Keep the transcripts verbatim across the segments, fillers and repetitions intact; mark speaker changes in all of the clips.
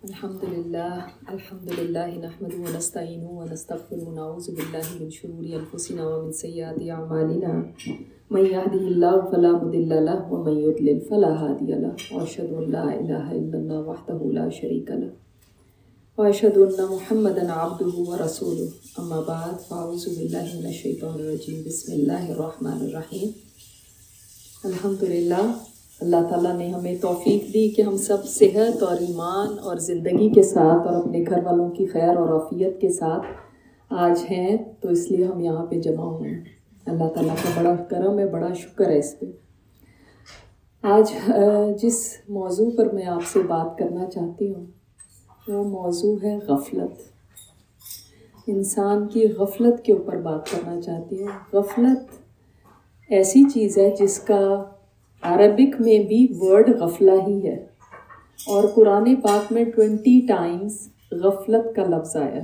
Speaker 1: الحمد لله الحمد لله نحمده ونستعينه ونستغفره ونعوذ بالله من شرور أنفسنا ومن سيئات أعمالنا من يهده الله فلا مضل له ومن يضلل فلا هادي له وأشهد أن لا إله إلا الله وحده لا شريك له وأشهد أن محمدا عبده ورسوله أما بعد فأعوذ بالله من الشيطان الرجيم بسم الله الرحمن الرحيم الحمدللہ اللہ تعالیٰ نے ہمیں توفیق دی کہ ہم سب صحت اور ایمان اور زندگی کے ساتھ اور اپنے گھر والوں کی خیر اور عافیت کے ساتھ آج ہیں، تو اس لیے ہم یہاں پہ جمع ہوئے ہیں۔ اللہ تعالیٰ کا بڑا کرم ہے، بڑا شکر ہے اس پہ۔ آج جس موضوع پر میں آپ سے بات کرنا چاہتی ہوں وہ موضوع ہے غفلت۔ انسان کی غفلت کے اوپر بات کرنا چاہتی ہوں۔ غفلت ایسی چیز ہے جس کا عربک میں بھی ورڈ غفلہ ہی ہے، اور قرآن پاک میں ٹوینٹی ٹائمز غفلت کا لفظ آیا۔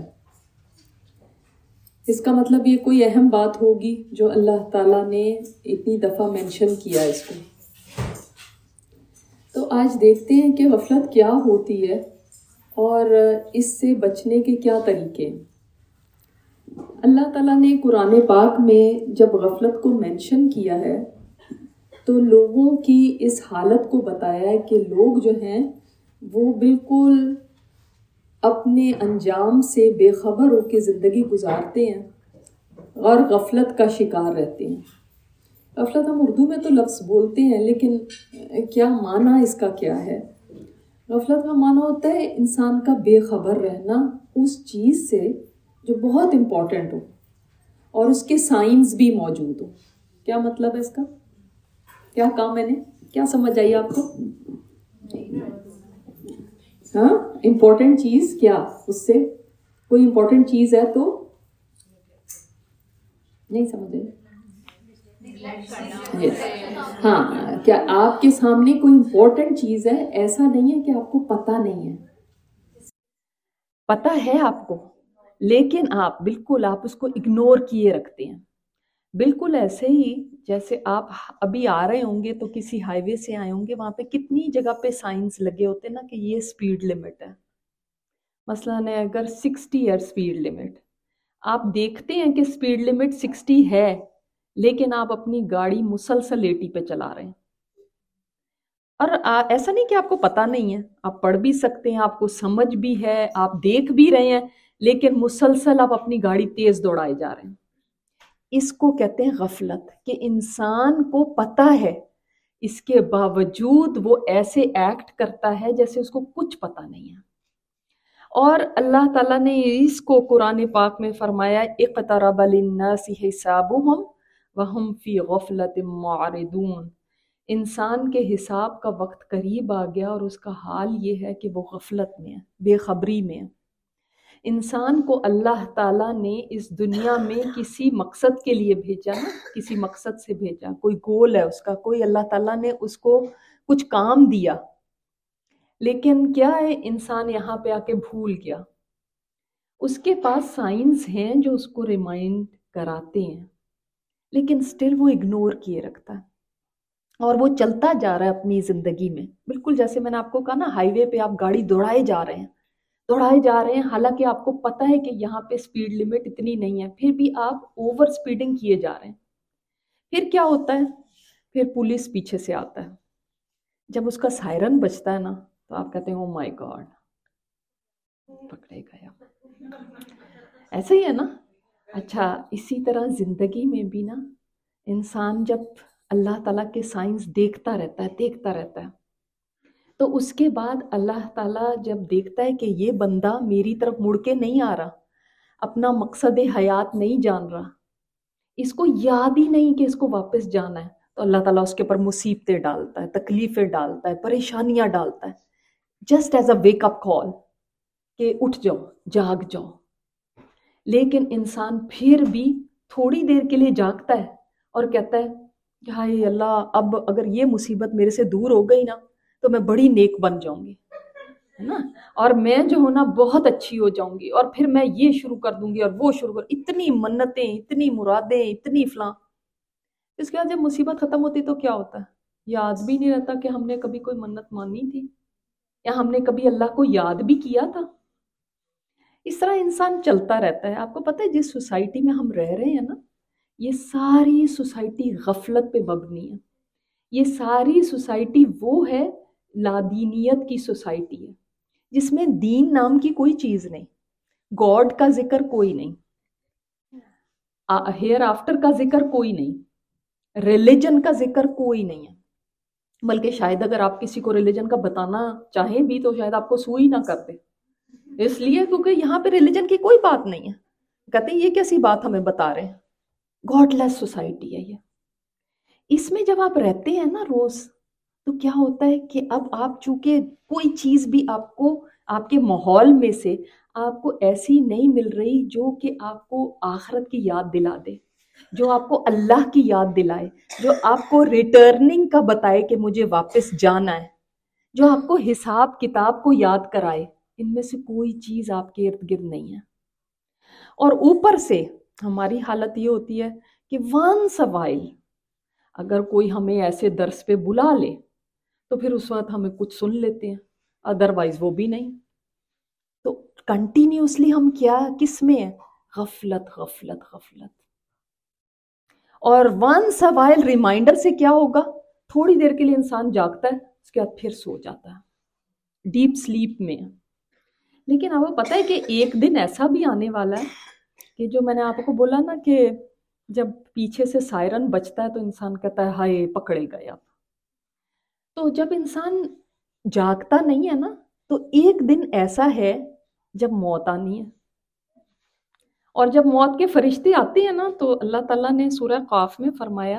Speaker 1: اس کا مطلب یہ کوئی اہم بات ہوگی جو اللہ تعالیٰ نے اتنی دفعہ مینشن کیا اس کو۔ تو آج دیکھتے ہیں کہ غفلت کیا ہوتی ہے اور اس سے بچنے کے کیا طریقے ہیں۔ اللہ تعالیٰ نے قرآن پاک میں جب غفلت کو مینشن کیا ہے تو لوگوں کی اس حالت کو بتایا ہے کہ لوگ جو ہیں وہ بالکل اپنے انجام سے بے خبر ہو کے زندگی گزارتے ہیں اور غفلت کا شکار رہتے ہیں۔ غفلت ہم اردو میں تو لفظ بولتے ہیں، لیکن کیا معنی اس کا کیا ہے؟ غفلت کا معنی ہوتا ہے انسان کا بے خبر رہنا اس چیز سے جو بہت امپورٹنٹ ہو اور اس کے سائنس بھی موجود ہو۔ کیا مطلب ہے اس کا؟ کیا کہا میں نے؟ کیا سمجھ آئی آپ کو؟ ہاں، امپورٹنٹ چیز کیا؟ اس سے کوئی امپورٹنٹ چیز ہے تو نہیں سمجھ آئی؟ yes. ہاں، کیا آپ کے سامنے کوئی امپورٹنٹ چیز ہے؟ ایسا نہیں ہے کہ آپ کو پتہ نہیں ہے، پتہ ہے آپ کو، لیکن آپ بالکل آپ اس کو اگنور کیے رکھتے ہیں۔ بالکل ایسے ہی جیسے آپ ابھی آ رہے ہوں گے تو کسی ہائی وے سے آئے ہوں گے، وہاں پہ کتنی جگہ پہ سائنس لگے ہوتے ہیں نا کہ یہ سپیڈ لمٹ ہے۔ مثلاً اگر سکسٹی ہے سپیڈ لمٹ، آپ دیکھتے ہیں کہ سپیڈ لمٹ سکسٹی ہے، لیکن آپ اپنی گاڑی مسلسل ایٹی پہ چلا رہے ہیں۔ اور ایسا نہیں کہ آپ کو پتہ نہیں ہے، آپ پڑھ بھی سکتے ہیں، آپ کو سمجھ بھی ہے، آپ دیکھ بھی رہے ہیں، لیکن مسلسل آپ اپنی گاڑی تیز دوڑائے جا رہے ہیں۔ اس کو کہتے ہیں غفلت، کہ انسان کو پتہ ہے اس کے باوجود وہ ایسے ایکٹ کرتا ہے جیسے اس کو کچھ پتہ نہیں ہے۔ اور اللہ تعالیٰ نے اس کو قرآن پاک میں فرمایا اقترب للناس حسابهم وهم فی غفلت معرضون۔ انسان کے حساب کا وقت قریب آ گیا اور اس کا حال یہ ہے کہ وہ غفلت میں ہے، بے خبری میں ہے۔ انسان کو اللہ تعالیٰ نے اس دنیا میں کسی مقصد کے لیے بھیجا نا، کسی مقصد سے بھیجا، کوئی گول ہے اس کا، کوئی اللہ تعالیٰ نے اس کو کچھ کام دیا، لیکن کیا ہے انسان یہاں پہ آ کے بھول گیا۔ اس کے پاس سائنس ہیں جو اس کو ریمائنڈ کراتے ہیں، لیکن سٹل وہ اگنور کیے رکھتا ہے اور وہ چلتا جا رہا ہے اپنی زندگی میں۔ بالکل جیسے میں نے آپ کو کہا نا، ہائی وے پہ آپ گاڑی دوڑائے جا رہے ہیں دوڑائے جا رہے ہیں حالانکہ آپ کو پتہ ہے کہ یہاں پہ سپیڈ لمٹ اتنی نہیں ہے، پھر بھی آپ اوور سپیڈنگ کیے جا رہے ہیں۔ پھر کیا ہوتا ہے؟ پھر پولیس پیچھے سے آتا ہے۔ جب اس کا سائرن بجتا ہے نا تو آپ کہتے ہیں او مائی گاڈ، پکڑے گیا۔ ایسا ہی ہے نا؟ اچھا، اسی طرح زندگی میں بھی نا انسان جب اللہ تعالیٰ کے سائنس دیکھتا رہتا ہے دیکھتا رہتا ہے تو اس کے بعد اللہ تعالیٰ جب دیکھتا ہے کہ یہ بندہ میری طرف مڑ کے نہیں آ رہا، اپنا مقصد حیات نہیں جان رہا، اس کو یاد ہی نہیں کہ اس کو واپس جانا ہے، تو اللہ تعالیٰ اس کے اوپر مصیبتیں ڈالتا ہے، تکلیفیں ڈالتا ہے، پریشانیاں ڈالتا ہے، just as a wake up call کہ اٹھ جاؤ، جاگ جاؤ۔ لیکن انسان پھر بھی تھوڑی دیر کے لیے جاگتا ہے اور کہتا ہے کہ ہائے اللہ، اب اگر یہ مصیبت میرے سے دور ہو گئی نا تو میں بڑی نیک بن جاؤں گی، ہے نا، اور میں جو ہوں نا بہت اچھی ہو جاؤں گی، اور پھر میں یہ شروع کر دوں گی اور وہ شروع کر، اتنی منتیں، اتنی مرادیں، اتنی فلاں۔ اس کے بعد جب مصیبت ختم ہوتی تو کیا ہوتا ہے؟ یاد بھی نہیں رہتا کہ ہم نے کبھی کوئی منت مانی تھی، یا ہم نے کبھی اللہ کو یاد بھی کیا تھا؟ اس طرح انسان چلتا رہتا ہے۔ آپ کو پتہ ہے جس سوسائٹی میں ہم رہ رہے ہیں نا، یہ ساری سوسائٹی غفلت پہ مبنی ہے۔ یہ ساری سوسائٹی وہ ہے، لادینیت کی سوسائٹی ہے، جس میں دین نام کی کوئی چیز نہیں، گاڈ کا ذکر کوئی نہیں، ہیئر آفٹر کا ذکر کوئی نہیں، ریلیجن کا ذکر کوئی نہیں ہے۔ بلکہ شاید اگر آپ کسی کو ریلیجن کا بتانا چاہیں بھی تو شاید آپ کو سوئی نہ کرتے، اس لیے کیونکہ یہاں پہ ریلیجن کی کوئی بات نہیں ہے۔ کہتے ہیں یہ کیسی بات ہمیں بتا رہے ہیں؟ گاڈ لیس سوسائٹی ہے یہ۔ اس میں جب آپ رہتے ہیں نا روز، تو کیا ہوتا ہے کہ اب آپ چونکہ کوئی چیز بھی آپ کو آپ کے ماحول میں سے آپ کو ایسی نہیں مل رہی جو کہ آپ کو آخرت کی یاد دلا دے، جو آپ کو اللہ کی یاد دلائے، جو آپ کو ریٹرننگ کا بتائے کہ مجھے واپس جانا ہے، جو آپ کو حساب کتاب کو یاد کرائے، ان میں سے کوئی چیز آپ کے ارد گرد نہیں ہے۔ اور اوپر سے ہماری حالت یہ ہوتی ہے کہ وانس اے وائل اگر کوئی ہمیں ایسے درس پہ بلا لے تو پھر اس وقت ہمیں کچھ سن لیتے ہیں، ادروائز وہ بھی نہیں۔ تو کنٹینیوسلی ہم کیا کس میں ہیں؟ غفلت غفلت غفلت۔ اور ونس اے وائل ریمائنڈر سے کیا ہوگا؟ تھوڑی دیر کے لیے انسان جاگتا ہے، اس کے بعد پھر سو جاتا ہے، ڈیپ سلیپ میں۔ لیکن آپ کو پتہ ہے کہ ایک دن ایسا بھی آنے والا ہے کہ جو میں نے آپ کو بولا نا کہ جب پیچھے سے سائرن بجتا ہے تو انسان کہتا ہے ہائے پکڑے گئے اب۔ تو جب انسان جاگتا نہیں ہے نا، تو ایک دن ایسا ہے جب موت آنی ہے، اور جب موت کے فرشتے آتے ہیں نا تو اللہ تعالیٰ نے سورہ قاف میں فرمایا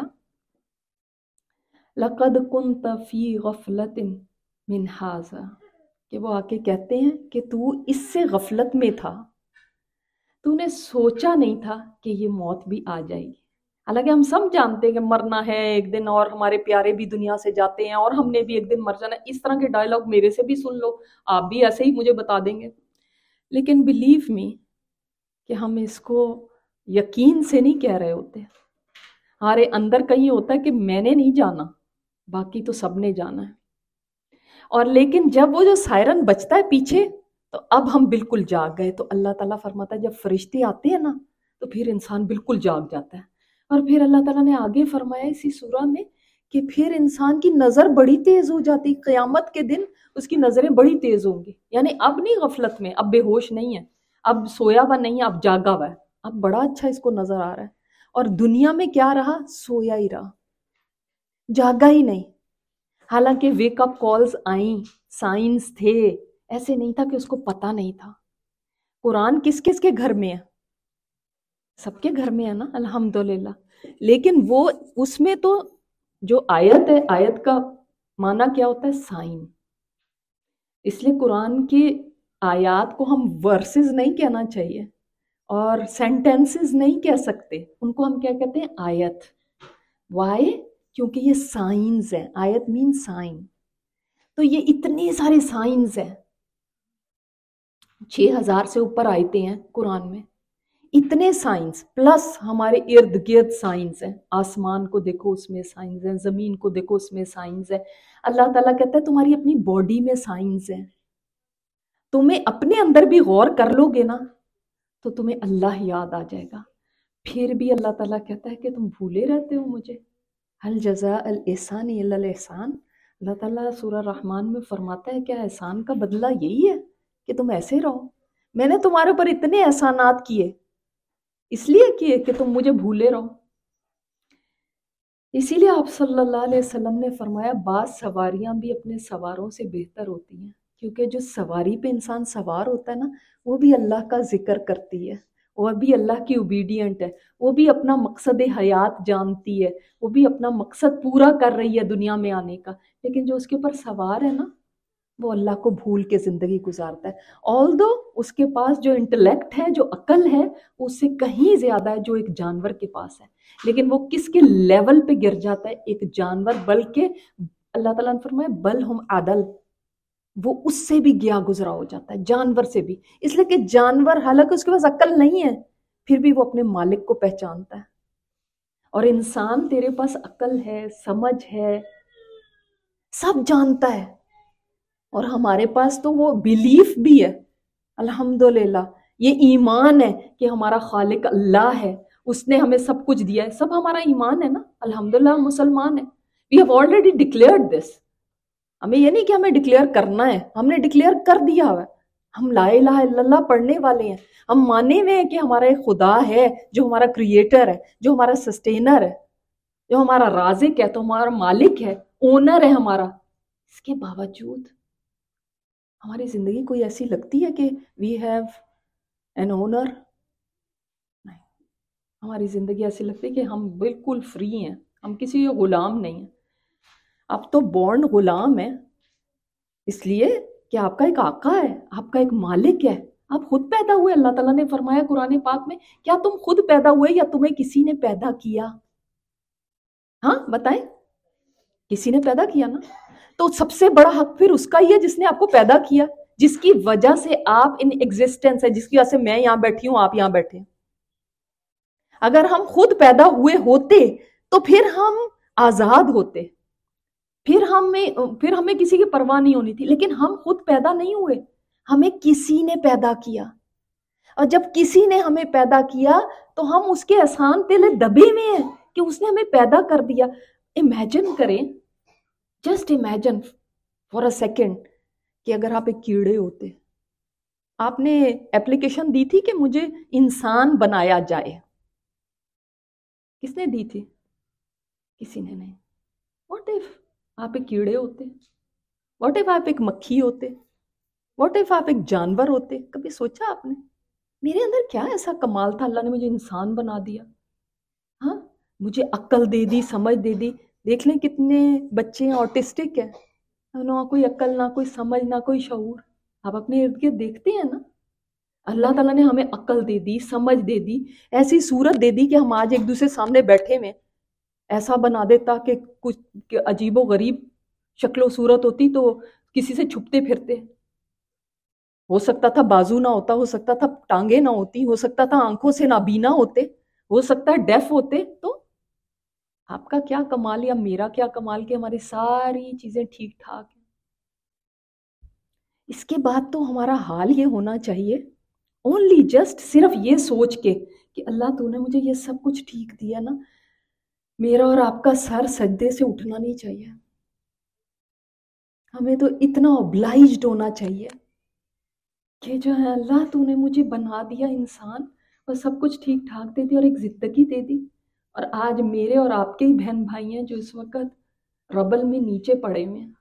Speaker 1: لَقَدْ كُنْتَ فِي غَفْلَةٍ مِّنْ هَٰذَا، کہ وہ آ کے کہتے ہیں کہ تو اس سے غفلت میں تھا، تو نے سوچا نہیں تھا کہ یہ موت بھی آ جائے گی۔ حالانکہ ہم سب جانتے ہیں کہ مرنا ہے ایک دن، اور ہمارے پیارے بھی دنیا سے جاتے ہیں اور ہم نے بھی ایک دن مر جانا ہے۔ اس طرح کے ڈائلاگ میرے سے بھی سن لو، آپ بھی ایسے ہی مجھے بتا دیں گے۔ لیکن بلیو می کہ ہم اس کو یقین سے نہیں کہہ رہے ہوتے، ہمارے اندر کہیں ہوتا ہے کہ میں نے نہیں جانا، باقی تو سب نے جانا ہے۔ اور لیکن جب وہ جو سائرن بجتا ہے پیچھے، تو اب ہم بالکل جاگ گئے۔ تو اللہ تعالیٰ فرماتا ہے جب فرشتے آتے ہیں نا تو پھر انسان بالکل جاگ جاتا ہے۔ اور پھر اللہ تعالیٰ نے آگے فرمایا اسی سورہ میں کہ پھر انسان کی نظر بڑی تیز ہو جاتی، قیامت کے دن اس کی نظریں بڑی تیز ہوں گی۔ یعنی اب نہیں غفلت میں، اب بے ہوش نہیں ہے، اب سویا ہوا نہیں ہے، اب جاگا ہوا ہے، اب بڑا اچھا اس کو نظر آ رہا ہے۔ اور دنیا میں کیا رہا؟ سویا ہی رہا، جاگا ہی نہیں۔ حالانکہ ویک اپ کالز آئیں، سائنس تھے، ایسے نہیں تھا کہ اس کو پتہ نہیں تھا۔ قرآن کس کس کے گھر میں ہے؟ سب کے گھر میں ہے نا، الحمدللہ۔ لیکن وہ اس میں تو جو آیت ہے، آیت کا معنی کیا ہوتا ہے؟ سائن۔ اس لیے قرآن کی آیات کو ہم ورسز نہیں کہنا چاہیے اور سینٹینسز نہیں کہہ سکتے، ان کو ہم کیا کہتے ہیں؟ آیت۔ وائی؟ کیونکہ یہ سائنز ہے، آیت مین سائن۔ تو یہ اتنے سارے سائنز ہیں، چھ ہزار سے اوپر آیتیں ہیں قرآن میں، اتنے سائنس پلس ہمارے ارد گرد سائنس ہیں۔ آسمان کو دیکھو اس میں سائنس ہے، زمین کو دیکھو اس میں سائنس ہے۔ اللہ تعالیٰ کہتا ہے تمہاری اپنی باڈی میں سائنس ہے، تمہیں اپنے اندر بھی غور کر لو گے نا تو تمہیں اللہ یاد آ جائے گا۔ پھر بھی اللہ تعالیٰ کہتا ہے کہ تم بھولے رہتے ہو مجھے۔ هل جزاء الاحسان الا الاحسان، اللہ تعالیٰ سورہ رحمان میں فرماتا ہے کیا احسان کا بدلہ یہی ہے کہ تم ایسے رہو؟ میں نے تمہارے اوپر اتنے احسانات کیے، اس لیے کیے کہ تم مجھے بھولے رہو۔ اسی لیے آپ صلی اللہ علیہ وسلم نے فرمایا بعض سواریاں بھی اپنے سواروں سے بہتر ہوتی ہیں، کیونکہ جو سواری پہ انسان سوار ہوتا ہے نا، وہ بھی اللہ کا ذکر کرتی ہے، وہ بھی اللہ کی اوبیڈینٹ ہے، وہ بھی اپنا مقصد حیات جانتی ہے، وہ بھی اپنا مقصد پورا کر رہی ہے دنیا میں آنے کا۔ لیکن جو اس کے اوپر سوار ہے نا، وہ اللہ کو بھول کے زندگی گزارتا ہے۔ آلدو اس کے پاس جو انٹلیکٹ ہے، جو عقل ہے، اس سے کہیں زیادہ ہے جو ایک جانور کے پاس ہے، لیکن وہ کس کے لیول پہ گر جاتا ہے؟ ایک جانور، بلکہ اللہ تعالیٰ نے فرمایا بل ہم عدل، وہ اس سے بھی گیا گزرا ہو جاتا ہے، جانور سے بھی۔ اس لیے کہ جانور حالانکہ اس کے پاس عقل نہیں ہے، پھر بھی وہ اپنے مالک کو پہچانتا ہے، اور انسان تیرے پاس عقل ہے، سمجھ ہے، سب جانتا ہے، اور ہمارے پاس تو وہ بیلیف بھی ہے، الحمدللہ یہ ایمان ہے کہ ہمارا خالق اللہ ہے، اس نے ہمیں سب کچھ دیا ہے، سب ہمارا ایمان ہے نا، الحمدللہ ہم مسلمان ہیں. We have already declared this. ہمیں یہ نہیں کہ ہمیں ڈکلیئر کرنا ہے، ہم نے ڈکلیئر کر دیا ہوا ہے. ہم لا الہ الا اللہ پڑھنے والے ہیں، ہم مانے ہوئے ہیں کہ ہمارا ایک خدا ہے جو ہمارا کریٹر ہے، جو ہمارا سسٹینر ہے، جو ہمارا رازق ہے، تو ہمارا مالک ہے، اونر ہے ہمارا. اس کے باوجود ہماری زندگی کوئی ایسی لگتی ہے کہ وی ہیو این اونر؟ نہیں، ہماری زندگی ایسی لگتی ہے کہ ہم بالکل فری ہیں، ہم کسی کے غلام نہیں ہیں. اب تو بورن غلام ہے، اس لیے کہ آپ کا ایک آقا ہے، آپ کا ایک مالک ہے، آپ خود پیدا ہوئے. اللہ تعالیٰ نے فرمایا قرآن پاک میں، کیا تم خود پیدا ہوئے یا تمہیں کسی نے پیدا کیا؟ ہاں بتائیں، کسی نے پیدا کیا نا. تو سب سے بڑا حق پھر اس کا ہی ہے جس نے آپ کو پیدا کیا، جس کی وجہ سے آپ ان ایگزسٹنس ہے، جس کی وجہ سے میں یہاں بیٹھی ہوں، آپ یہاں بیٹھے ہیں. اگر ہم خود پیدا ہوئے ہوتے تو پھر ہم آزاد ہوتے، پھر ہمیں پھر ہمیں کسی کی پرواہ نہیں ہونی تھی. لیکن ہم خود پیدا نہیں ہوئے، ہمیں کسی نے پیدا کیا. اور جب کسی نے ہمیں پیدا کیا تو ہم اس کے احسان تلے دبے ہوئے ہیں کہ اس نے ہمیں پیدا کر دیا. امیجن کریں، just imagine for a second کہ اگر آپ ایک کیڑے ہوتے، آپ نے اپلیکیشن دی تھی کہ مجھے انسان بنایا جائے، کس نے دی تھی؟ کسی نے نہیں. واٹ اف آپ ایک کیڑے ہوتے؟ واٹ اف آپ ایک مکھی ہوتے؟ واٹ اف آپ ایک جانور ہوتے؟ کبھی سوچا آپ نے میرے اندر کیا ایسا کمال تھا، اللہ نے مجھے انسان بنا دیا؟ ہاں، مجھے عقل دے دی، سمجھ دے دی. دیکھ لیں کتنے بچے ہیں آٹسٹک ہیں، نہ کوئی عقل، نہ کوئی سمجھ، نہ کوئی شعور. آپ اپنے ارد گرد دیکھتے ہیں نا، اللہ تعالیٰ نے ہمیں عقل دے دی، سمجھ دے دی، ایسی صورت دے دی کہ ہم آج ایک دوسرے سامنے بیٹھے ہوئے. ایسا بنا دیتا کہ کچھ عجیب و غریب شکل و صورت ہوتی تو کسی سے چھپتے پھرتے. ہو سکتا تھا بازو نہ ہوتا، ہو سکتا تھا ٹانگیں نہ ہوتی، ہو سکتا تھا آنکھوں سے نابینا ہوتے، ہو سکتا ہے ڈیف ہوتے. تو آپ کا کیا کمال یا میرا کیا کمال کہ ہماری ساری چیزیں ٹھیک ٹھاک ہیں. اس کے بعد تو ہمارا حال یہ ہونا چاہیے، اونلی جسٹ صرف یہ سوچ کے کہ اللہ تو نے مجھے یہ سب کچھ ٹھیک دیا نا، میرا اور آپ کا سر سجدے سے اٹھنا نہیں چاہیے. ہمیں تو اتنا اوبلائزڈ ہونا چاہیے کہ جو ہے اللہ تو نے مجھے بنا دیا انسان اور سب کچھ ٹھیک ٹھاک دے دی اور ایک زندگی دے دی. اور آج میرے اور آپ کے ہی بہن بھائی ہیں جو اس وقت ربل میں نیچے پڑے ہوئے ہیں،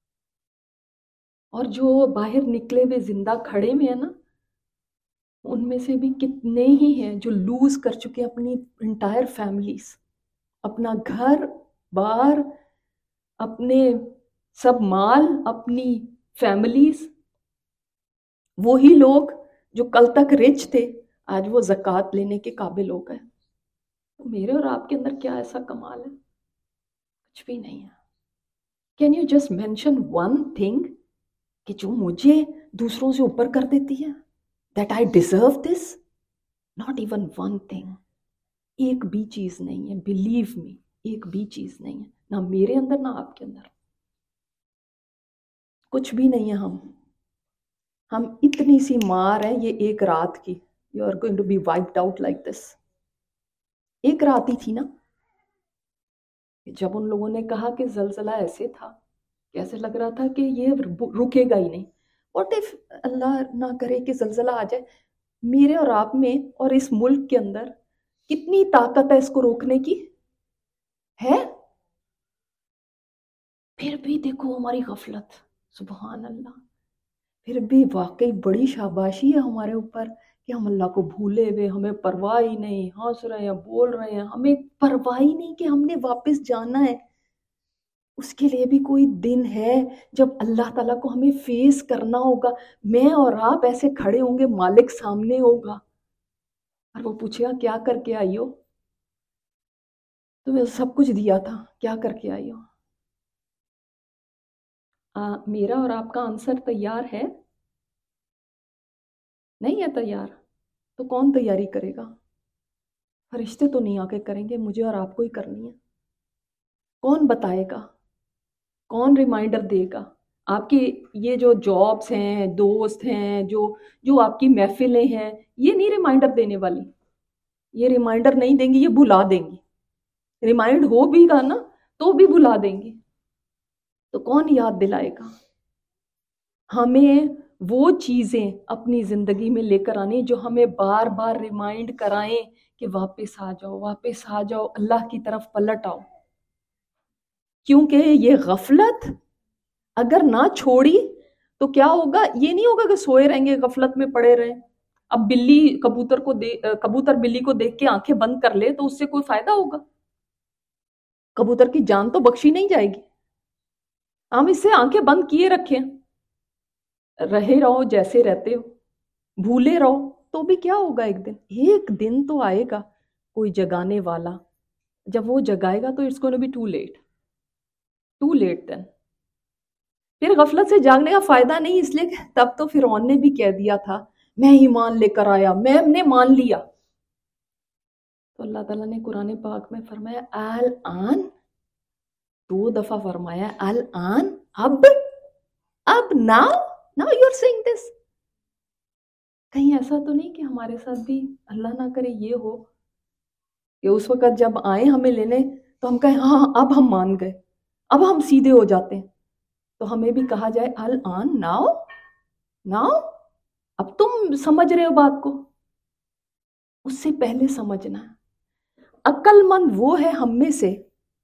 Speaker 1: اور جو باہر نکلے ہوئے زندہ کھڑے ہوئے ہیں نا، ان میں سے بھی کتنے ہی ہیں جو لوز کر چکے اپنی انٹائر فیملیز، اپنا گھر بار، اپنے سب مال، اپنی فیملیز. وہی لوگ جو کل تک رچ تھے آج وہ زکوٰۃ لینے کے قابل ہو گئے. میرے اور آپ کے اندر کیا ایسا کمال ہے؟ کچھ بھی نہیں ہے. Can you just mention one thing کہ جو مجھے دوسروں سے اوپر کر دیتی ہے، that I deserve this? Not even one thing. ایک بھی چیز نہیں ہے، بلیو می، ایک بھی چیز نہیں ہے، نہ میرے اندر نہ آپ کے اندر، کچھ بھی نہیں ہے. ہم ہم اتنی سی مار ہیں یہ ایک رات کی. You are going to be wiped out like this. ایک رات ہی تھی نا، جب ان لوگوں نے کہا کہ زلزلہ ایسے تھا، کیسے لگ رہا تھا کہ یہ رکے گا ہی نہیں. واٹ اف اللہ نہ کرے کہ زلزلہ آ جائے. میرے اور آپ میں اور اس ملک کے اندر کتنی طاقت ہے اس کو روکنے کی؟ ہے؟ پھر بھی دیکھو ہماری غفلت، سبحان اللہ. پھر بھی واقعی بڑی شاباشی ہے ہمارے اوپر کہ ہم اللہ کو بھولے ہوئے، ہمیں پرواہ ہی نہیں، ہنس رہے ہیں، بول رہے ہیں، ہمیں پرواہ ہی نہیں کہ ہم نے واپس جانا ہے. اس کے لیے بھی کوئی دن ہے جب اللہ تعالیٰ کو ہمیں فیس کرنا ہوگا. میں اور آپ ایسے کھڑے ہوں گے، مالک سامنے ہوگا اور وہ پوچھے گا کیا کر کے آئی ہو؟ تمہیں سب کچھ دیا تھا، کیا کر کے آئی ہو؟ آ, میرا اور آپ کا آنسر تیار ہے؟ نہیں ہے تیار تو کون تیاری کرے گا؟ فرشتے تو نہیں آ کے کریں گے، مجھے اور آپ کو ہی کرنی ہے. کون بتائے گا؟ کون ریمائنڈر دے گا؟ آپ کی یہ جو جابس ہیں، دوست ہیں، جو جو آپ کی محفلیں ہیں، یہ نہیں ریمائنڈر دینے والی، یہ ریمائنڈر نہیں دیں گی، یہ بھلا دیں گی. ریمائنڈ ہو بھی گا نا تو بھی بھلا دیں گی. تو کون یاد دلائے گا؟ ہمیں وہ چیزیں اپنی زندگی میں لے کر آنی جو ہمیں بار بار ریمائنڈ کرائیں کہ واپس آ جاؤ، واپس آ جاؤ، اللہ کی طرف پلٹ آؤ. کیونکہ یہ غفلت اگر نہ چھوڑی تو کیا ہوگا؟ یہ نہیں ہوگا کہ سوئے رہیں گے، غفلت میں پڑے رہیں. اب بلی کبوتر کو دے کبوتر بلی کو دیکھ کے آنکھیں بند کر لے تو اس سے کوئی فائدہ ہوگا؟ کبوتر کی جان تو بخشی نہیں جائے گی. ہم اس سے آنکھیں بند کیے رکھیں، رہے رہو جیسے رہتے ہو، بھولے رہو تو بھی کیا ہوگا؟ ایک دن ایک دن تو آئے گا کوئی جگانے والا. جب وہ جگائے گا تو it's gonna be too late, too late then. پھر غفلت سے جاگنے کا فائدہ نہیں، اس لیے کہ تب تو فرعون نے بھی کہہ دیا تھا میں ایمان لے کر آیا، میں نے مان لیا. تو اللہ تعالیٰ نے قرآن پاک میں فرمایا الآن، دو دفعہ فرمایا الآن، اب اب now now you are seeing this. کہیں ایسا تو نہیں کہ ہمارے ساتھ بھی اللہ نہ کرے یہ ہو کہ اس وقت جب آئیں ہمیں لینے تو ہم کہیں ہاں اب ہم مان گئے، اب ہم سیدھے ہو جاتے ہیں. تو ہمیں بھی کہا جائے الآن، ناؤ ناؤ، اب تم سمجھ رہے ہو بات کو. اس سے پہلے سمجھنا ہے. عقل مند وہ ہے ہم میں سے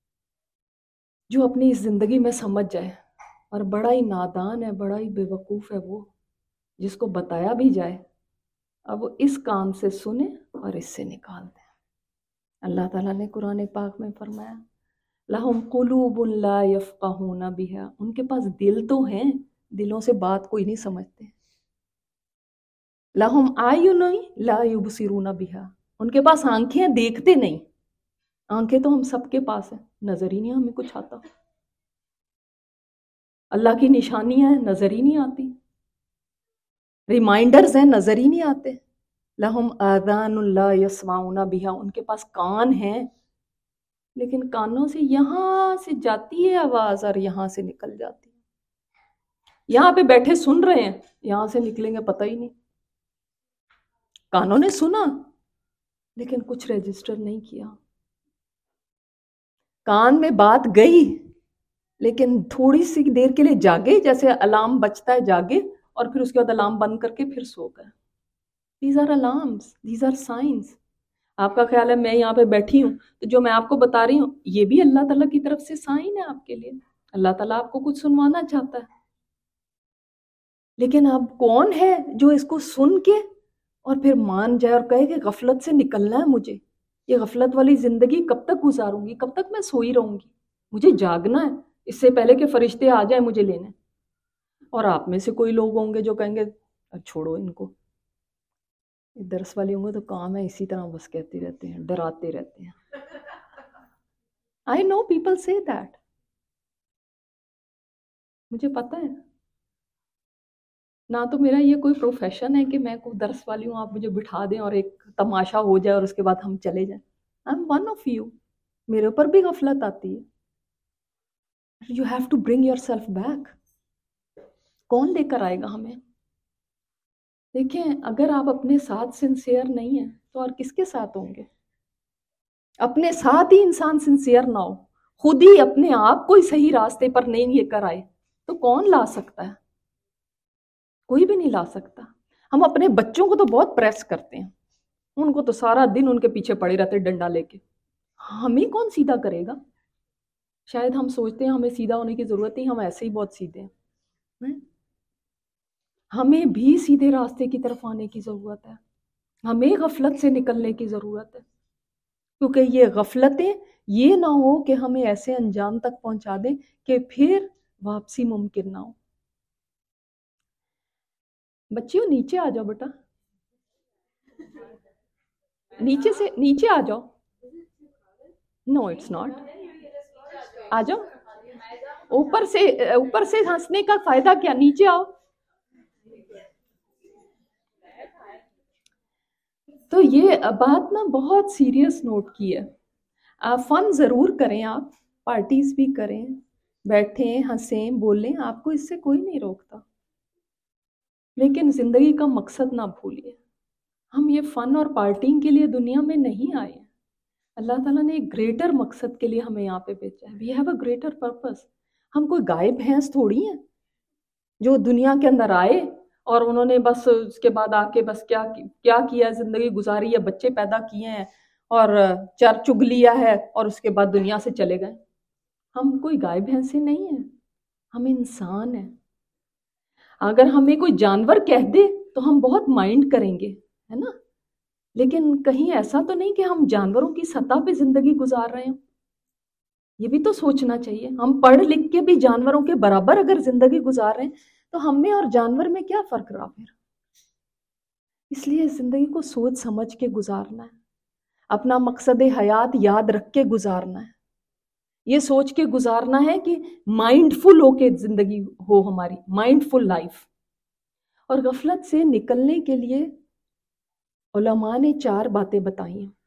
Speaker 1: جو اپنی اس زندگی میں سمجھ جائے، اور بڑا ہی نادان ہے، بڑا ہی بے وقوف ہے وہ جس کو بتایا بھی جائے اب وہ اس کام سے سنے اور اس سے نکال دیں. اللہ تعالیٰ نے قرآن پاک میں فرمایا لَهُمْ قُلُوبٌ لَا يَفْقَهُونَ بِهَا، ان کے پاس دل تو ہیں، دلوں سے بات کوئی نہیں سمجھتے. لَهُمْ أَعْيُنٌ لَا يُبْصِرُونَ بِهَا، ان کے پاس آنکھیں دیکھتے نہیں. آنکھیں تو ہم سب کے پاس ہیں، نظر ہی نہیں ہمیں کچھ آتا. اللہ کی نشانیاں ہیں، نظر ہی نہیں آتی. ریمائنڈرز ہیں، نظر ہی نہیں آتے. لہم آذان لا یسمعون بہا، ان کے پاس کان ہیں لیکن کانوں سے یہاں سے جاتی ہے آواز اور یہاں سے نکل جاتی ہے. یہاں پہ بیٹھے سن رہے ہیں، یہاں سے نکلیں گے پتہ ہی نہیں. کانوں نے سنا لیکن کچھ رجسٹر نہیں کیا. کان میں بات گئی لیکن تھوڑی سی دیر کے لیے جاگے، جیسے الارم بجتا ہے جاگے اور پھر اس کے بعد الارم بند کر کے پھر سو گئے. These are alarms, these are signs. آپ کا خیال ہے میں یہاں پہ بیٹھی ہوں تو جو میں آپ کو بتا رہی ہوں یہ بھی اللہ تعالیٰ کی طرف سے سائن ہے آپ کے لیے. اللہ تعالیٰ آپ کو کچھ سنوانا چاہتا ہے. لیکن اب کون ہے جو اس کو سن کے اور پھر مان جائے اور کہے کہ غفلت سے نکلنا ہے مجھے، یہ غفلت والی زندگی کب تک گزاروں گی، کب تک میں سوئی رہوں گی، مجھے جاگنا ہے اس سے پہلے کہ فرشتے آ جائیں مجھے لینے. اور آپ میں سے کوئی لوگ ہوں گے جو کہیں گے چھوڑو ان کو، درس والے ہوں گے تو کام ہے اسی طرح بس کہتے رہتے ہیں، ڈراتے رہتے ہیں. I know people say that. مجھے پتہ ہے، نہ تو میرا یہ کوئی پروفیشن ہے کہ میں کوئی درس والی ہوں آپ مجھے بٹھا دیں اور ایک تماشا ہو جائے اور اس کے بعد ہم چلے جائیں. I'm one of you. میرے اوپر بھی غفلت آتی ہے. You have to bring yourself back. کون لے کر آئے گا ہمیں؟ دیکھیں اگر آپ اپنے ساتھ سنسیئر نہیں ہیں تو اور کس کے ساتھ ہوں گے؟ اپنے ساتھ ہی انسان سنسیئر نہ ہو، خود ہی اپنے آپ کو ہی صحیح راستے پر نہیں لے کر آئے تو کون لا سکتا ہے؟ کوئی بھی نہیں لا سکتا. ہم اپنے بچوں کو تو بہت پریس کرتے ہیں، ان کو تو سارا دن ان کے پیچھے پڑے رہتے ڈنڈا لے کے. ہمیں کون سیدھا کرے گا؟ شاید ہم سوچتے ہیں ہمیں سیدھا ہونے کی ضرورت نہیں، ہم ایسے ہی بہت سیدھے ہیں. ہمیں بھی سیدھے راستے کی طرف آنے کی ضرورت ہے، ہمیں غفلت سے نکلنے کی ضرورت ہے. کیونکہ یہ غفلتیں یہ نہ ہو کہ ہمیں ایسے انجام تک پہنچا دیں کہ پھر واپسی ممکن نہ ہو. بچیوں نیچے آ جاؤ بیٹا، نیچے سے نیچے آ جاؤ. نو اٹس ناٹ، آ جاؤ. اوپر سے اوپر سے ہنسنے کا فائدہ کیا، نیچے آؤ. تو یہ بات نا بہت سیریس نوٹ کی ہے. فن ضرور کریں، آپ پارٹیز بھی کریں، بیٹھیں ہنسیں بولیں، آپ کو اس سے کوئی نہیں روکتا، لیکن زندگی کا مقصد نہ بھولیے۔ ہم یہ فن اور پارٹینگ کے لیے دنیا میں نہیں آئے ہیں، اللہ تعالیٰ نے ایک گریٹر مقصد کے لیے ہمیں یہاں پہ بھیجا ہے۔ We have a greater purpose. ہم کوئی گائے بھینس تھوڑی ہیں جو دنیا کے اندر آئے اور انہوں نے بس اس کے بعد آ کے بس کیا کیا کیا زندگی گزاری ہے، بچے پیدا کیے ہیں اور چر چگ لیا ہے اور اس کے بعد دنیا سے چلے گئے۔ ہم کوئی گائے بھینسیں نہیں ہیں، ہم انسان ہیں۔ اگر ہمیں کوئی جانور کہہ دے تو ہم بہت مائنڈ کریں گے، ہے نا، لیکن کہیں ایسا تو نہیں کہ ہم جانوروں کی سطح پہ زندگی گزار رہے ہیں؟ یہ بھی تو سوچنا چاہیے۔ ہم پڑھ لکھ کے بھی جانوروں کے برابر اگر زندگی گزار رہے ہیں تو ہم میں اور جانور میں کیا فرق رہا پھر؟ اس لیے زندگی کو سوچ سمجھ کے گزارنا ہے، اپنا مقصد حیات یاد رکھ کے گزارنا ہے، یہ سوچ کے گزارنا ہے کہ مائنڈ فل ہو کے زندگی ہو ہماری، مائنڈ فل لائف۔ اور غفلت سے نکلنے کے لیے علماء نے چار باتیں بتائی ہیں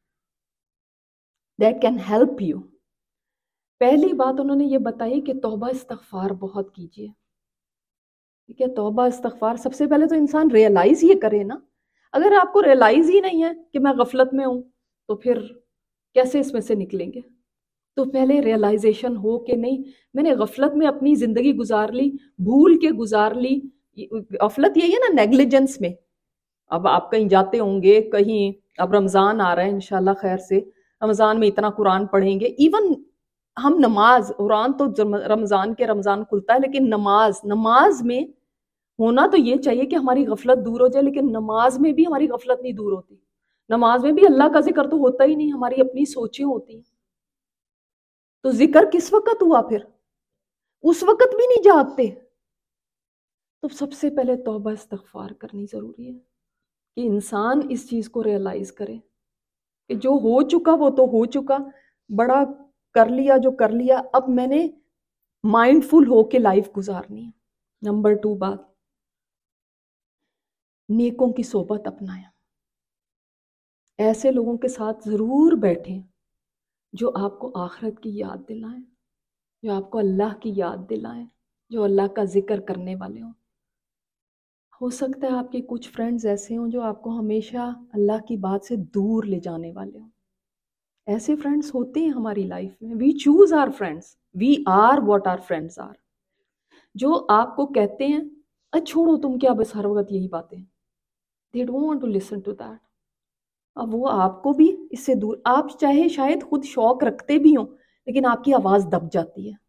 Speaker 1: دیٹ کین ہیلپ یو۔ پہلی بات انہوں نے یہ بتائی کہ توبہ استغفار بہت کیجیے، ٹھیک ہے؟ توبہ استغفار سب سے پہلے تو انسان ریئلائز یہ کرے نا۔ اگر آپ کو ریئلائز ہی نہیں ہے کہ میں غفلت میں ہوں تو پھر کیسے اس میں سے نکلیں گے؟ تو پہلے ریئلائزیشن ہو کہ نہیں، میں نے غفلت میں اپنی زندگی گزار لی، بھول کے گزار لی۔ غفلت یہی ہے نا، نیگلیجنس میں۔ اب آپ کہیں جاتے ہوں گے، کہیں اب رمضان آ رہا ہے انشاءاللہ خیر سے، رمضان میں اتنا قرآن پڑھیں گے، ایون ہم نماز، قرآن تو رمضان کے رمضان کھلتا ہے، لیکن نماز نماز میں ہونا تو یہ چاہیے کہ ہماری غفلت دور ہو جائے، لیکن نماز میں بھی ہماری غفلت نہیں دور ہوتی۔ نماز میں بھی اللہ کا ذکر تو ہوتا ہی نہیں، ہماری اپنی سوچیں ہوتی ہیں۔ تو ذکر کس وقت ہوا پھر؟ اس وقت بھی نہیں جاگتے۔ تو سب سے پہلے توبہ استغفار کرنی ضروری ہے کہ انسان اس چیز کو ریئلائز کرے کہ جو ہو چکا وہ تو ہو چکا، بڑا کر لیا جو کر لیا، اب میں نے مائنڈ فل ہو کے لائف گزارنی ہے۔ نمبر ٹو بات، نیکوں کی صحبت اپنائیں، ایسے لوگوں کے ساتھ ضرور بیٹھیں جو آپ کو آخرت کی یاد دلائیں، جو آپ کو اللہ کی یاد دلائیں، جو اللہ کا ذکر کرنے والے ہوں۔ ہو سکتا ہے آپ کے کچھ فرینڈز ایسے ہوں جو آپ کو ہمیشہ اللہ کی بات سے دور لے جانے والے ہوں۔ ایسے فرینڈز ہوتے ہیں ہماری لائف میں۔ We choose our friends, we are what our friends are. جو آپ کو کہتے ہیں اچھا چھوڑو تم کیا بس ہر وقت یہی باتیں، they don't want to listen to that۔ اب وہ آپ کو بھی اس سے دور، آپ چاہے شاید خود شوق رکھتے بھی ہوں لیکن آپ کی آواز دب جاتی ہے۔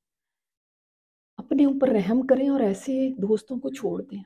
Speaker 1: اپنے اوپر رحم کریں اور ایسے دوستوں کو چھوڑ دیں۔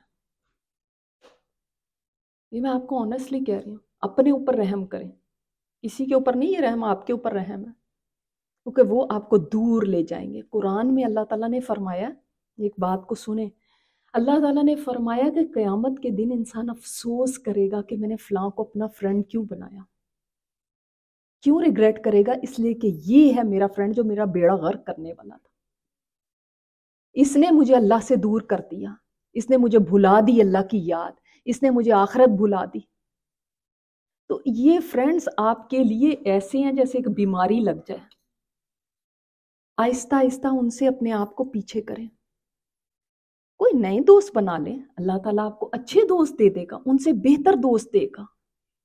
Speaker 1: یہ میں آپ کو آنیسٹلی کہہ رہی ہوں، اپنے اوپر رحم کریں، کسی کے اوپر نہیں، یہ رحم آپ کے اوپر رحم ہے، کیونکہ وہ آپ کو دور لے جائیں گے۔ قرآن میں اللہ تعالیٰ نے فرمایا، ایک بات کو سنیں، اللہ تعالیٰ نے فرمایا کہ قیامت کے دن انسان افسوس کرے گا کہ میں نے فلاں کو اپنا فرینڈ کیوں بنایا۔ کیوں ریگریٹ کرے گا؟ اس لیے کہ یہ ہے میرا فرینڈ جو میرا بیڑا غرق کرنے والا تھا، اس نے مجھے اللہ سے دور کر دیا، اس نے مجھے بھلا دی اللہ کی یاد، اس نے مجھے آخرت بھلا دی۔ تو یہ فرینڈز آپ کے لیے ایسے ہیں جیسے ایک بیماری لگ جائے، آہستہ آہستہ ان سے اپنے آپ کو پیچھے کریں، کوئی نئے دوست بنا لیں، اللہ تعالیٰ آپ کو اچھے دوست دے دے گا، ان سے بہتر دوست دے گا۔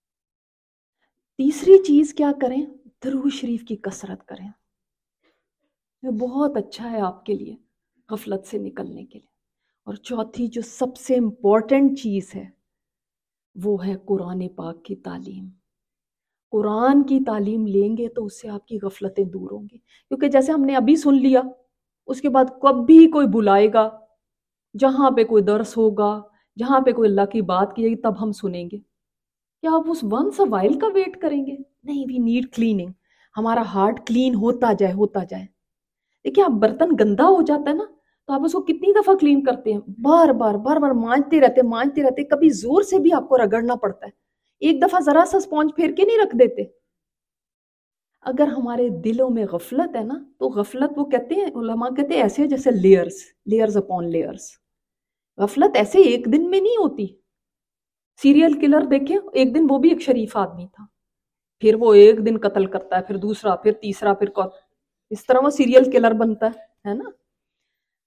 Speaker 1: تیسری چیز کیا کریں؟ درود شریف کی کثرت کریں، یہ بہت اچھا ہے آپ کے لیے غفلت سے نکلنے کے لیے۔ اور چوتھی جو سب سے امپورٹنٹ چیز ہے وہ ہے قرآن پاک کی تعلیم۔ قرآن کی تعلیم لیں گے تو اس سے آپ کی غفلتیں دور ہوں گی، کیونکہ جیسے ہم نے ابھی سن لیا، اس کے بعد کبھی کوئی بلائے گا، جہاں پہ کوئی درس ہوگا، جہاں پہ کوئی اللہ کی بات کی جائے گی تب ہم سنیں گے۔ کیا آپ اس ونس اے وائل کا ویٹ کریں گے؟ نہیں، وی نیڈ کلیننگ، ہمارا ہارٹ کلین ہوتا جائے ہوتا جائے۔ دیکھیے آپ برتن گندا ہو جاتا ہے نا تو آپ اس کو کتنی دفعہ کلین کرتے ہیں، بار بار بار بار مانجتے رہتے مانجتے رہتے کبھی زور سے بھی آپ کو رگڑنا پڑتا ہے، ایک دفعہ ذرا سا اسپونج پھیر کے نہیں رکھ دیتے۔ اگر ہمارے دلوں میں غفلت ہے نا تو غفلت، وہ کہتے ہیں علماء کہتے ہیں ایسے جیسے لیئرز لیئرز اپون لیئرز۔ غفلت ایسے ایک دن میں نہیں ہوتی۔ سیریل کلر دیکھیں، ایک دن وہ بھی ایک شریف آدمی تھا، پھر وہ ایک دن قتل کرتا ہے، پھر دوسرا، پھر تیسرا، پھر اس طرح وہ سیریل کلر بنتا ہے ہے نا۔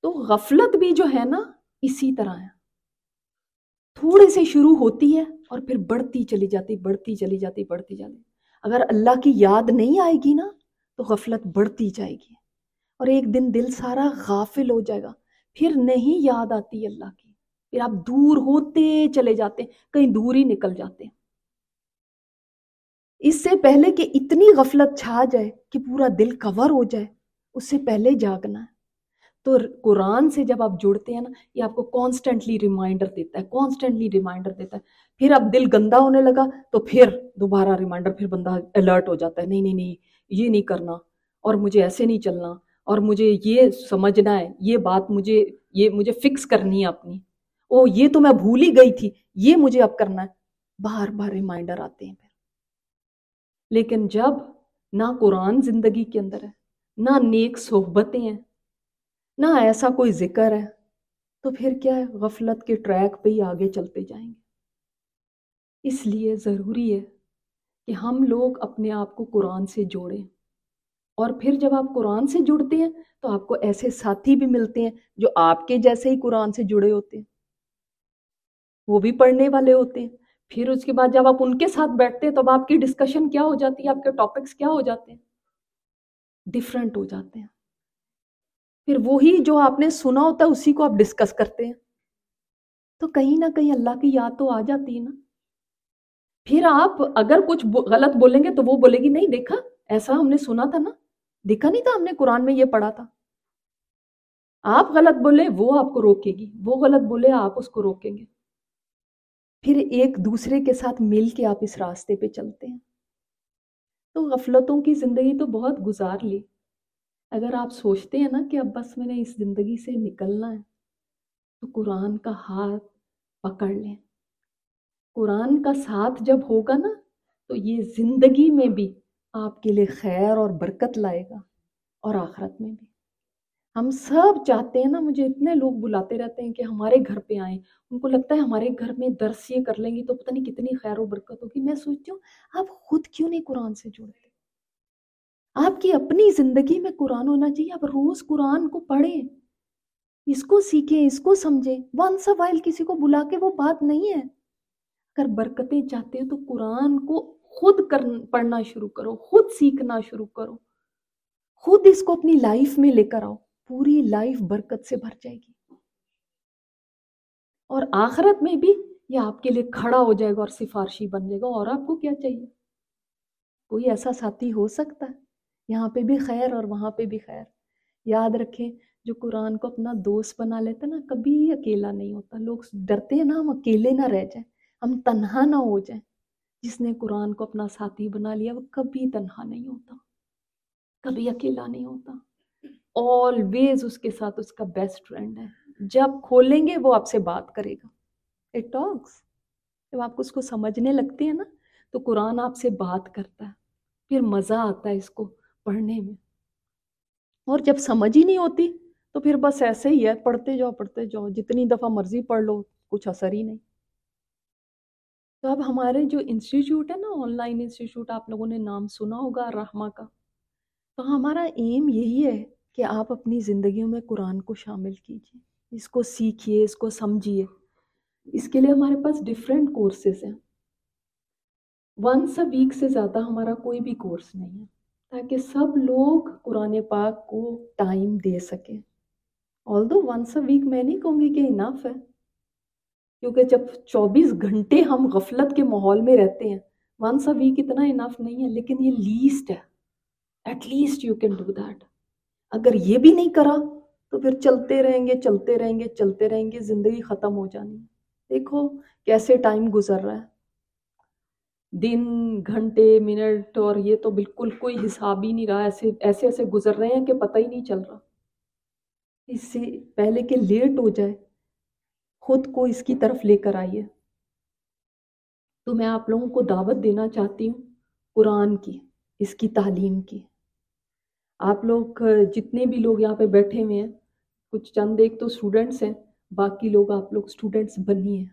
Speaker 1: تو غفلت بھی جو ہے نا اسی طرح ہے، تھوڑے سے شروع ہوتی ہے اور پھر بڑھتی چلی جاتی بڑھتی چلی جاتی بڑھتی جاتی. اگر اللہ کی یاد نہیں آئے گی نا تو غفلت بڑھتی جائے گی، اور ایک دن دل سارا غافل ہو جائے گا، پھر نہیں یاد آتی اللہ کی، پھر آپ دور ہوتے چلے جاتے ہیں، کہیں دور ہی نکل جاتے ہیں. اس سے پہلے کہ اتنی غفلت چھا جائے کہ پورا دل کور ہو جائے، اس سے پہلے جاگنا ہے. تو قرآن سے جب آپ جڑتے ہیں نا، یہ آپ کو کانسٹنٹلی ریمائنڈر دیتا ہے کانسٹنٹلی ریمائنڈر دیتا ہے. پھر اب دل گندا ہونے لگا تو پھر دوبارہ ریمائنڈر، پھر بندہ الرٹ ہو جاتا ہے، نہیں نہیں نہیں یہ نہیں کرنا، اور مجھے ایسے نہیں چلنا، اور مجھے یہ سمجھنا ہے، یہ بات مجھے یہ مجھے فکس کرنی ہے اپنی، او یہ تو میں بھول ہی گئی تھی، یہ مجھے اب کرنا ہے. بار بار ریمائنڈر آتے ہیں پھر. لیکن جب نہ قرآن زندگی کے اندر ہے، نہ نیک صحبتیں ہیں، نہ ایسا کوئی ذکر ہے، تو پھر کیا ہے، غفلت کے ٹریک پہ ہی آگے چلتے جائیں گے. اس لیے ضروری ہے کہ ہم لوگ اپنے آپ کو قرآن سے جوڑیں، اور پھر جب آپ قرآن سے جڑتے ہیں تو آپ کو ایسے ساتھی بھی ملتے ہیں جو آپ کے جیسے ہی قرآن سے جڑے ہوتے ہیں، وہ بھی پڑھنے والے ہوتے ہیں. پھر اس کے بعد جب آپ ان کے ساتھ بیٹھتے ہیں تو آپ کی ڈسکشن کیا ہو جاتی ہے، آپ کے ٹاپکس کیا ہو جاتے ہیں، ڈیفرنٹ ہو جاتے ہیں. پھر وہی جو آپ نے سنا ہوتا ہے اسی کو آپ ڈسکس کرتے ہیں، تو کہیں نہ کہیں اللہ کی یاد تو آ جاتی ہے نا. پھر آپ اگر کچھ غلط بولیں گے تو وہ بولے گی نہیں دیکھا ایسا ہم نے سنا تھا نا، دیکھا نہیں تھا ہم نے قرآن میں یہ پڑھا تھا. آپ غلط بولے وہ آپ کو روکے گی، وہ غلط بولے آپ اس کو روکیں گے. پھر ایک دوسرے کے ساتھ مل کے آپ اس راستے پہ چلتے ہیں. تو غفلتوں کی زندگی تو بہت گزار لی. اگر آپ سوچتے ہیں نا کہ اب بس میں نے اس زندگی سے نکلنا ہے، تو قرآن کا ہاتھ پکڑ لیں. قرآن کا ساتھ جب ہوگا نا تو یہ زندگی میں بھی آپ کے لیے خیر اور برکت لائے گا، اور آخرت میں بھی. ہم سب چاہتے ہیں نا، مجھے اتنے لوگ بلاتے رہتے ہیں کہ ہمارے گھر پہ آئیں، ان کو لگتا ہے ہمارے گھر میں درس یہ کر لیں گی تو پتہ نہیں کتنی خیر و برکت ہوگی. میں سوچتی ہوں آپ خود کیوں نہیں قرآن سے جڑتے؟ آپ کی اپنی زندگی میں قرآن ہونا چاہیے. آپ روز قرآن کو پڑھیں، اس کو سیکھیں، اس کو سمجھیں. ونس اے وائل کسی کو بلا کے وہ بات نہیں ہے. اگر برکتیں چاہتے ہو تو قرآن کو خود پڑھنا شروع کرو، خود سیکھنا شروع کرو، خود اس کو اپنی لائف میں لے کر آؤ. پوری لائف برکت سے بھر جائے گی، اور آخرت میں بھی یہ آپ کے لیے کھڑا ہو جائے گا اور سفارشی بن جائے گا. اور آپ کو کیا چاہیے؟ کوئی ایسا ساتھی ہو سکتا ہے، یہاں پہ بھی خیر اور وہاں پہ بھی خیر. یاد رکھیں جو قرآن کو اپنا دوست بنا لیتا نا کبھی اکیلا نہیں ہوتا. لوگ ڈرتے ہیں نا ہم اکیلے نہ رہ جائیں، ہم تنہا نہ ہو جائیں. جس نے قرآن کو اپنا ساتھی بنا لیا وہ کبھی تنہا نہیں ہوتا، کبھی اکیلا نہیں ہوتا. آلویز اس کے ساتھ اس کا بیسٹ فرینڈ ہے. جب کھولیں گے وہ آپ سے بات کرے گا. It talks. جب آپ اس کو سمجھنے لگتے ہیں نا تو قرآن آپ سے بات کرتا ہے، پھر مزہ آتا ہے اس کو پڑھنے میں. اور جب سمجھ ہی نہیں ہوتی تو پھر بس ایسے ہی ہے، پڑھتے جاؤ پڑھتے جاؤ، جتنی دفعہ مرضی پڑھ لو کچھ اثر ہی نہیں. تو اب ہمارے جو انسٹیٹیوٹ ہے نا، آن لائن انسٹیٹیوٹ، آپ لوگوں نے نام سنا ہوگا رحمہ کا. تو ہمارا ایم یہی ہے کہ آپ اپنی زندگیوں میں قرآن کو شامل کیجیے، اس کو سیکھیے، اس کو سمجھیے. اس کے لیے ہمارے پاس ڈیفرنٹ کورسز ہیں. ونس اے ویک سے زیادہ ہمارا کوئی بھی کورس نہیں ہے، تاکہ سب لوگ قرآن پاک کو ٹائم دے سکیں. آلدو ونس اے ویک میں نہیں کہوں گی کہ انف ہے، کیونکہ جب چوبیس گھنٹے ہم غفلت کے ماحول میں رہتے ہیں، ونس اے ویک اتنا انف نہیں ہے، لیکن یہ لیسٹ ہے. At least you can do that. اگر یہ بھی نہیں کرا تو پھر چلتے رہیں گے چلتے رہیں گے چلتے رہیں گے، زندگی ختم ہو جانی ہے. دیکھو کیسے ٹائم گزر رہا ہے، دن، گھنٹے، منٹ، اور یہ تو بالکل کوئی حساب ہی نہیں رہا. ایسے ایسے ایسے گزر رہے ہیں کہ پتہ ہی نہیں چل رہا. اس سے پہلے کہ لیٹ ہو جائے خود کو اس کی طرف لے کر آئیے. تو میں آپ لوگوں کو دعوت دینا چاہتی ہوں قرآن کی، اس کی تعلیم کی. آپ لوگ جتنے بھی لوگ یہاں پہ بیٹھے ہوئے ہیں، کچھ چند ایک تو اسٹوڈنٹس ہیں، باقی لوگ آپ لوگ اسٹوڈنٹس بنیے.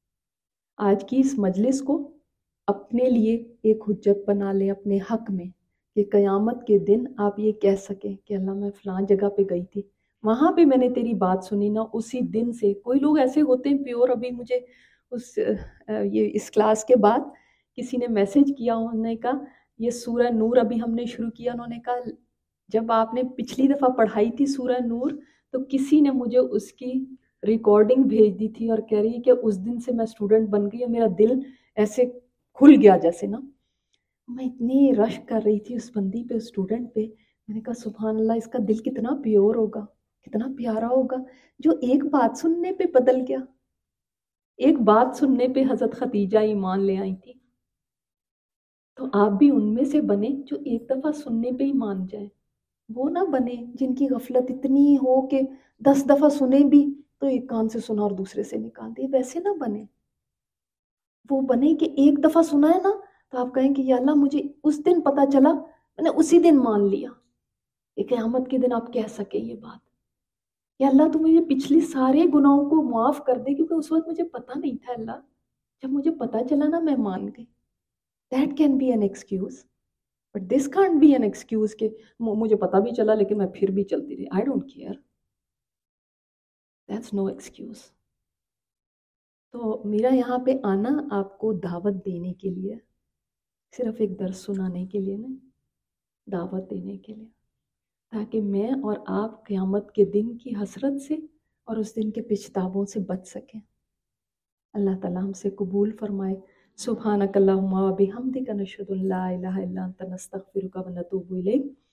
Speaker 1: آج کی اس مجلس کو اپنے لیے ایک حجت بنا لیں اپنے حق میں، کہ قیامت کے دن آپ یہ کہہ سکیں کہ اللہ میں فلاں جگہ پہ گئی تھی، وہاں پہ میں نے تیری بات سنی نا، اسی دن سے کوئی لوگ ایسے ہوتے ہیں پیور. ابھی مجھے اس یہ اس کلاس کے بعد کسی نے میسج کیا، انہوں نے کہا یہ سورہ نور ابھی ہم نے شروع کیا. انہوں نے کہا جب آپ نے پچھلی دفعہ پڑھائی تھی سورہ نور تو کسی نے مجھے اس کی ریکارڈنگ بھیج دی تھی اور کہہ رہی ہے کہ اس دن سے میں اسٹوڈنٹ بن گئی اور میرا دل ایسے کھل گیا جیسے نا. میں اتنی رش کر رہی تھی اس بندی پہ، اس اسٹوڈنٹ پہ. میں نے کہا سبحان اللہ، اس کا دل کتنا پیور ہوگا، کتنا پیارا ہوگا، جو ایک بات سننے پہ بدل گیا. ایک بات سننے پہ حضرت خدیجہ ایمان لے آئی تھی. تو آپ بھی ان میں سے بنے جو ایک دفعہ سننے پہ ہی مان جائیں. وہ نہ بنے جن کی غفلت اتنی ہو کہ دس دفعہ سنے بھی تو ایک کان سے سنا اور دوسرے سے نکال دے. ویسے نہ بنے. وہ بنے کہ ایک دفعہ سنا ہے نا تو آپ کہیں کہ یا اللہ مجھے اس دن پتا چلا، میں نے اسی دن مان لیا. کہ قیامت کے دن آپ کہہ سکے یہ بات، یا اللہ تو مجھے پچھلی سارے گناہوں کو معاف کر دے، کیونکہ اس وقت مجھے پتا نہیں تھا. اللہ جب مجھے پتا چلا نا میں مان گئی. That can be an excuse. But this can't be an excuse کہ مجھے پتا بھی چلا لیکن میں پھر بھی چلتی رہی. I don't care. That's no excuse. تو میرا یہاں پہ آنا آپ کو دعوت دینے کے لیے، صرف ایک درس سنانے کے لیے نہیں، دعوت دینے کے لیے، تاکہ میں اور آپ قیامت کے دن کی حسرت سے اور اس دن کے پچھتاووں سے بچ سکیں. اللہ تعالیٰ ہم سے قبول فرمائے. سبحانک اللہم و بحمدک نشہد ان لا الہ الا انت نستغفرک و نتوب الیک.